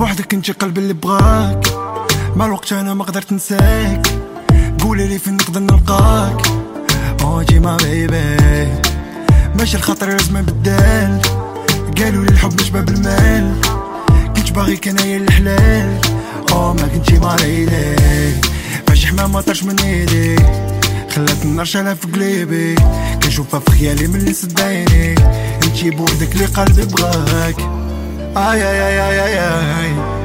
بوحدك انت قلبي اللي بغاك، مع الوقت انا ما قدرت نساك. قولي لي فين نقدر نلقاك، ديما بيبي ماشي الخطر لازم بدال. قالوا لي الحب مش باب المال، كنت باغيك انايا الحلال. ما كنتي مريضي، فاش حمام ما طرش من ايدي، خلات النار شالها في قلبي. كنشوفها في خيالي من اللي صدقيني، انتي بوحدك اللي قلبي بغاك. آي آي آي آي آي آي